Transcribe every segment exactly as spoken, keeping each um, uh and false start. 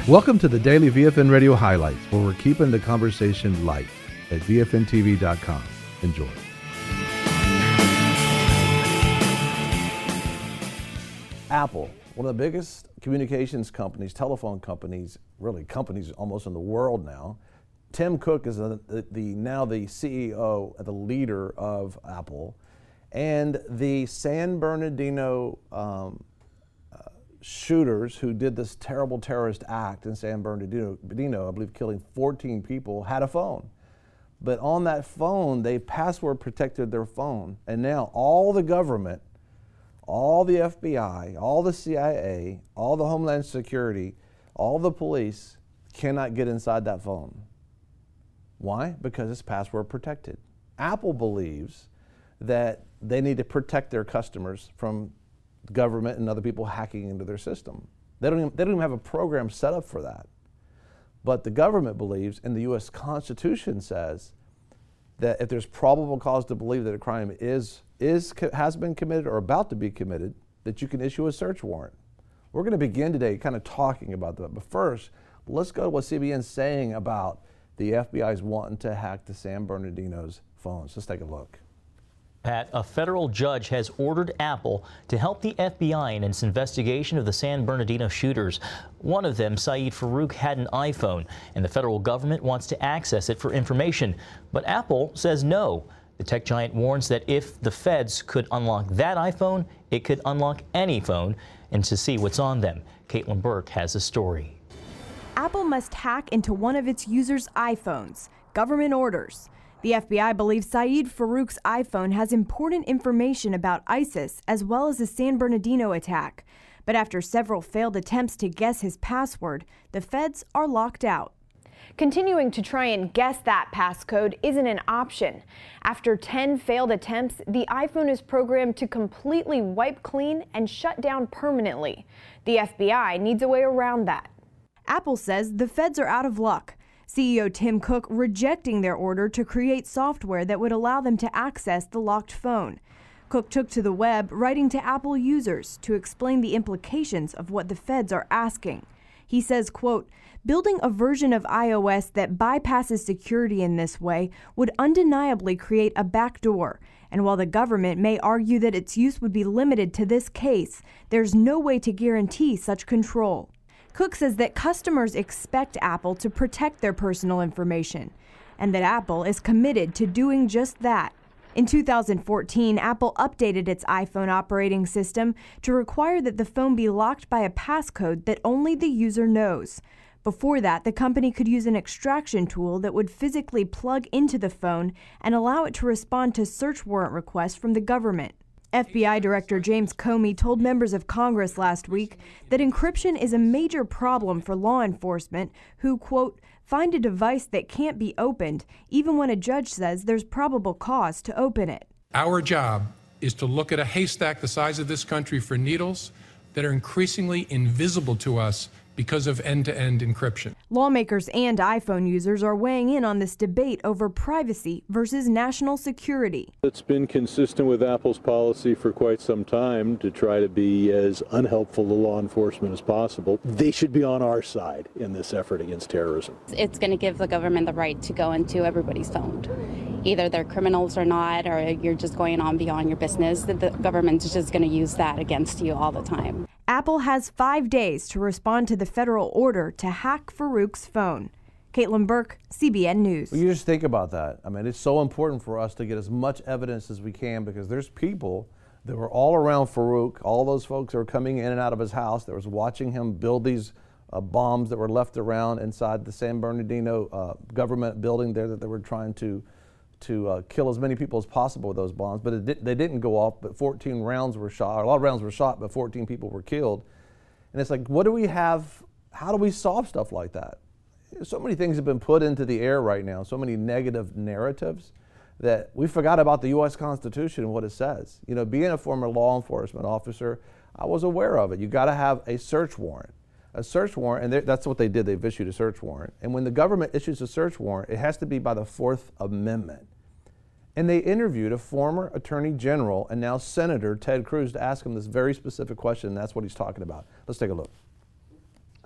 Welcome to the Daily V F N Radio Highlights, where we're keeping the conversation light at V F N T V dot com. Enjoy. Apple, one of the biggest communications companies, telephone companies, really companies almost in the world now. Tim Cook is the, the, the now the C E O, the leader of Apple, and the San Bernardino um, uh, shooters who did this terrible terrorist act in San Bernardino, Bernardino, I believe killing fourteen people, had a phone. But on that phone, they password protected their phone, and now all the government, all the F B I, all the C I A, all the Homeland Security, all the police cannot get inside that phone. Why? Because it's password protected. Apple believes that they need to protect their customers from government and other people hacking into their system. They don't even, they don't even have a program set up for that. But the government believes, and the U S Constitution says, that if there's probable cause to believe that a crime is, is has been committed or about to be committed, that you can issue a search warrant. We're going to begin today kind of talking about that. But first, let's go to what C B N's saying about the F B I's wanting to hack the San Bernardino's phones. Let's take a look. Pat, a federal judge has ordered Apple to help the F B I in its investigation of the San Bernardino shooters. One of them, Saeed Farook, had an iPhone, and the federal government wants to access it for information. But Apple says no. The tech giant warns that if the feds could unlock that iPhone, it could unlock any phone, and to see what's on them. Caitlin Burke has a story. Apple must hack into one of its users' iPhones. Government orders. The F B I believes Saeed Farook's iPhone has important information about ISIS as well as the San Bernardino attack. But after several failed attempts to guess his password, the feds are locked out. Continuing to try and guess that passcode isn't an option. After ten failed attempts, the iPhone is programmed to completely wipe clean and shut down permanently. The F B I needs a way around that. Apple says the feds are out of luck. C E O Tim Cook rejecting their order to create software that would allow them to access the locked phone. Cook took to the web, writing to Apple users to explain the implications of what the feds are asking. He says, quote, building a version of iOS that bypasses security in this way would undeniably create a backdoor. And while the government may argue that its use would be limited to this case, there's no way to guarantee such control. Cook says that customers expect Apple to protect their personal information, and that Apple is committed to doing just that. In two thousand fourteen, Apple updated its iPhone operating system to require that the phone be locked by a passcode that only the user knows. Before that, the company could use an extraction tool that would physically plug into the phone and allow it to respond to search warrant requests from the government. F B I Director James Comey told members of Congress last week that encryption is a major problem for law enforcement who, quote, find a device that can't be opened even when a judge says there's probable cause to open it. Our job is to look at a haystack the size of this country for needles that are increasingly invisible to us because of end-to-end encryption. Lawmakers and iPhone users are weighing in on this debate over privacy versus national security. It's been consistent with Apple's policy for quite some time to try to be as unhelpful to law enforcement as possible. They should be on our side in this effort against terrorism. It's going to give the government the right to go into everybody's phone. Either they're criminals or not, or you're just going on beyond your business. The government's just going to use that against you all the time. Apple has five days to respond to the federal order to hack Farook's phone. Caitlin Burke, C B N News. Well, you just think about that. I mean, it's so important for us to get as much evidence as we can, because there's people that were all around Farook, all those folks that were coming in and out of his house, that was watching him build these uh, bombs that were left around inside the San Bernardino uh, government building there that they were trying to to uh, kill as many people as possible with those bombs, but it di they didn't go off, but fourteen rounds were shot, or a lot of rounds were shot, but fourteen people were killed. And it's like, what do we have, how do we solve stuff like that? So many things have been put into the air right now, so many negative narratives, that we forgot about the U S Constitution and what it says. You know, being a former law enforcement officer, I was aware of it. You gotta have a search warrant. A search warrant, and that's what they did, they've issued a search warrant. And when the government issues a search warrant, it has to be by the Fourth Amendment. And they interviewed a former Attorney General and now Senator Ted Cruz to ask him this very specific question, and that's what he's talking about. Let's take a look.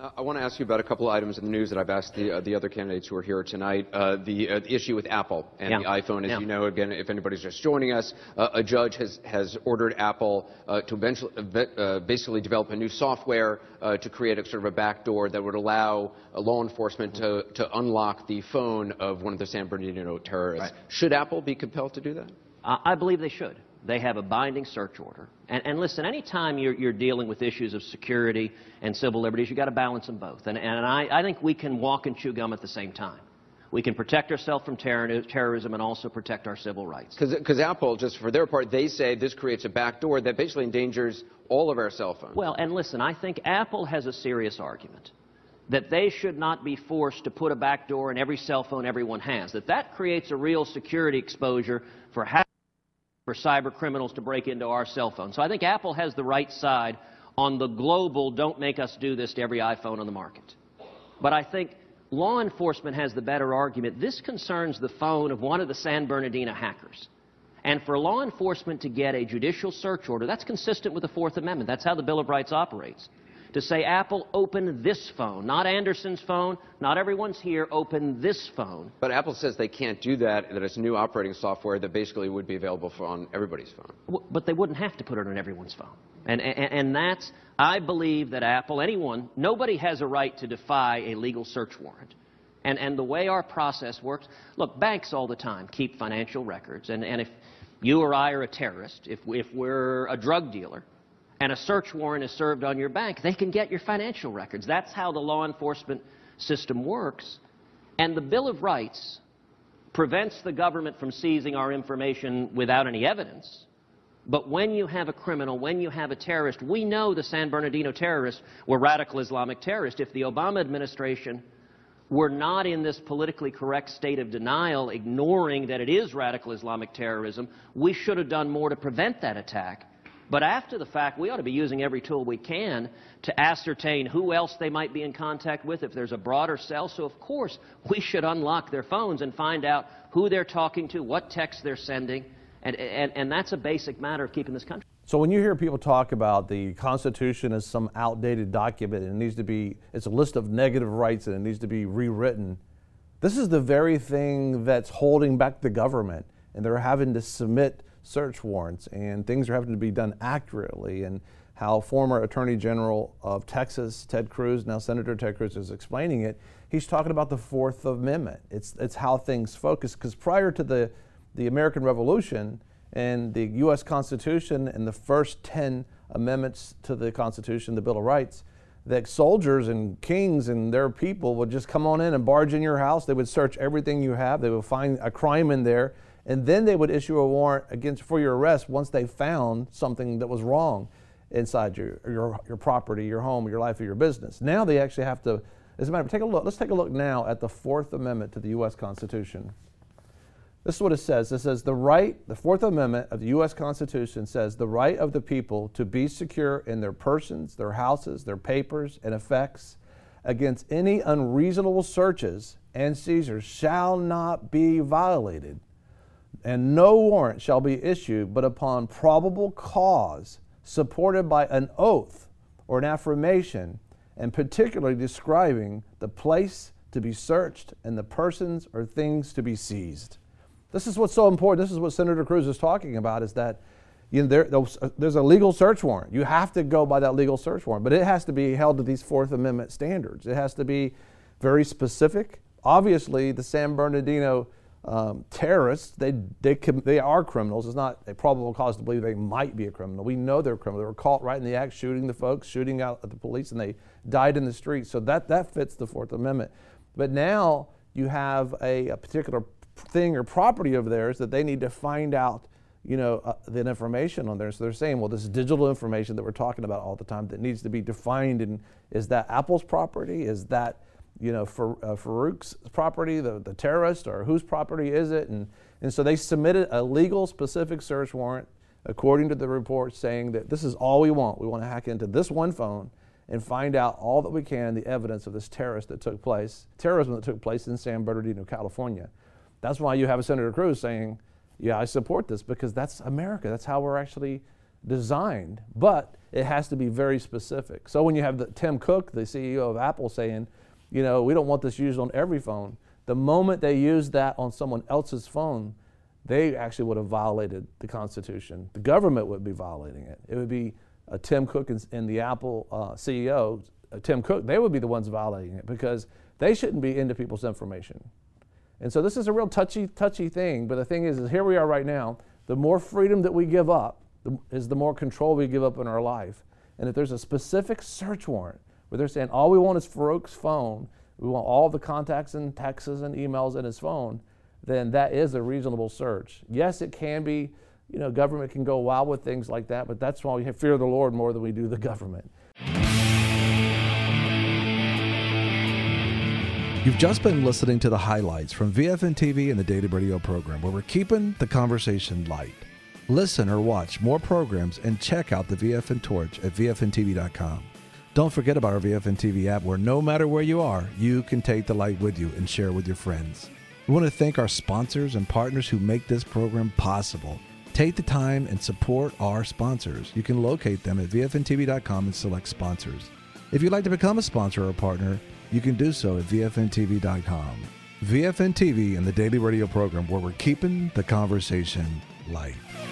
Uh, I want to ask you about a couple of items in the news that I've asked the, uh, the other candidates who are here tonight. Uh, the, uh, the issue with Apple and yeah. the iPhone, as yeah. you know, again, if anybody's just joining us, uh, a judge has, has ordered Apple uh, to eventually, uh, basically develop a new software uh, to create a sort of a backdoor that would allow uh, law enforcement to, to unlock the phone of one of the San Bernardino terrorists. Right. Should Apple be compelled to do that? Uh, I believe they should. They have a binding search order. And, and listen, anytime you're, you're dealing with issues of security and civil liberties, you've got to balance them both. And, and I, I think we can walk and chew gum at the same time. We can protect ourselves from terror, terrorism and also protect our civil rights. Because Apple, just for their part, they say this creates a backdoor that basically endangers all of our cell phones. Well, and listen, I think Apple has a serious argument that they should not be forced to put a backdoor in every cell phone everyone has, that that creates a real security exposure for hackers, for cyber criminals to break into our cell phone. So I think Apple has the right side on the global, don't make us do this to every iPhone on the market. But I think law enforcement has the better argument. This concerns the phone of one of the San Bernardino hackers. And for law enforcement to get a judicial search order, that's consistent with the Fourth Amendment. That's how the Bill of Rights operates. To say, Apple, open this phone, not Anderson's phone, not everyone's here, open this phone. But Apple says they can't do that, that it's new operating software that basically would be available for on everybody's phone. W but they wouldn't have to put it on everyone's phone. And, and, and that's, I believe that Apple, anyone, nobody has a right to defy a legal search warrant. And, and the way our process works, look, banks all the time keep financial records. And, and if you or I are a terrorist, if, if we're a drug dealer, and a search warrant is served on your bank, they can get your financial records. That's how the law enforcement system works. And the Bill of Rights prevents the government from seizing our information without any evidence. But when you have a criminal, when you have a terrorist, we know the San Bernardino terrorists were radical Islamic terrorists. If the Obama administration were not in this politically correct state of denial, ignoring that it is radical Islamic terrorism, we should have done more to prevent that attack. But after the fact, we ought to be using every tool we can to ascertain who else they might be in contact with, if there's a broader cell. So, of course, we should unlock their phones and find out who they're talking to, what texts they're sending, and, and, and that's a basic matter of keeping this country. So when you hear people talk about the Constitution as some outdated document and it needs to be, it's a list of negative rights and it needs to be rewritten, this is the very thing that's holding back the government, and they're having to submit search warrants, and things are having to be done accurately. And how former Attorney General of Texas, Ted Cruz, now Senator Ted Cruz, is explaining it, he's talking about the Fourth Amendment. It's, it's how things focus, because prior to the, the American Revolution and the U S Constitution and the first ten amendments to the Constitution, the Bill of Rights, that soldiers and kings and their people would just come on in and barge in your house. They would search everything you have. They would find a crime in there, and then they would issue a warrant against for your arrest once they found something that was wrong inside your, your, your property, your home, your life, or your business. Now they actually have to, as a matter of take a look, let's take a look now at the Fourth Amendment to the U S Constitution. This is what it says. It says the right, the Fourth Amendment of the U S Constitution says the right of the people to be secure in their persons, their houses, their papers, and effects against any unreasonable searches and seizures shall not be violated, and no warrant shall be issued but upon probable cause supported by an oath or an affirmation, and particularly describing the place to be searched and the persons or things to be seized. This is what's so important. This is what Senator Cruz is talking about, is that you know, there, there's a legal search warrant. You have to go by that legal search warrant, but it has to be held to these Fourth Amendment standards. It has to be very specific. Obviously, the San Bernardino Um, terrorists, they, they, they are criminals. It's not a probable cause to believe they might be a criminal. We know they're criminal. They were caught right in the act, shooting the folks, shooting out at the police, and they died in the street. So that, that fits the Fourth Amendment. But now you have a, a particular thing or property of theirs that they need to find out, you know, uh, the information on there. So they're saying, well, this is digital information that we're talking about all the time that needs to be defined. And is that Apple's property? Is that you know, for uh, Farouk's property, the, the terrorist, or whose property is it? And, and so they submitted a legal specific search warrant, according to the report, saying that this is all we want. We want to hack into this one phone and find out all that we can, the evidence of this terrorist that took place, terrorism that took place in San Bernardino, California. That's why you have a Senator Cruz saying, yeah, I support this, because that's America. That's how we're actually designed, but it has to be very specific. So when you have the, Tim Cook, the C E O of Apple, saying, you know, we don't want this used on every phone, the moment they use that on someone else's phone, they actually would have violated the Constitution. The government would be violating it. It would be uh, Tim Cook and, and the Apple uh, C E O, uh, Tim Cook, they would be the ones violating it because they shouldn't be into people's information. And so this is a real touchy, touchy thing, but the thing is, is here we are right now. The more freedom that we give up the, is the more control we give up in our life. And if there's a specific search warrant where they're saying all we want is Farouk's phone, we want all the contacts and texts and emails in his phone, then that is a reasonable search. Yes, it can be, you know, government can go wild with things like that, but that's why we fear the Lord more than we do the government. You've just been listening to the highlights from V F N T V and the Daily Radio program, where we're keeping the conversation light. Listen or watch more programs and check out the V F N Torch at V F N T V dot com. Don't forget about our V F N T V app, where no matter where you are, you can take the light with you and share with your friends. We want to thank our sponsors and partners who make this program possible. Take the time and support our sponsors. You can locate them at V F N T V dot com and select sponsors. If you'd like to become a sponsor or a partner, you can do so at V F N T V dot com. V F N T V and the Daily Radio program, where we're keeping the conversation light.